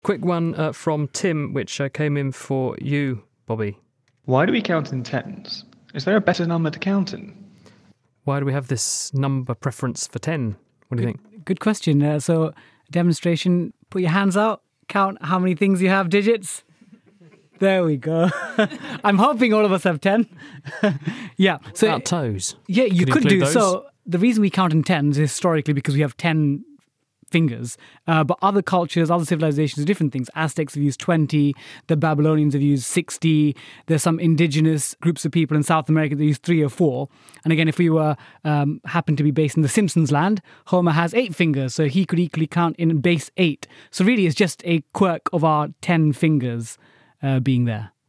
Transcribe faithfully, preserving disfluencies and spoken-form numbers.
Quick one uh, from Tim, which uh, came in for you, Bobby. Why do we count in tens? Is there a better number to count in? Why do we have this number preference for ten? What do you think? Good question. Uh, so, demonstration, put your hands out, count how many things you have, digits. There we go. I'm hoping all of us have ten. yeah. So About toes. Yeah, you Could could, include do. those. So the reason we count in tens is historically because we have ten fingers. Uh, but other cultures, other civilizations do different things. Aztecs have used twenty. The Babylonians have used sixty. There's some indigenous groups of people in South America that use three or four. And again, if we were um, happen to be based in the Simpsons land, Homer has eight fingers, so he could equally count in base eight. So really, it's just a quirk of our ten fingers uh, being there.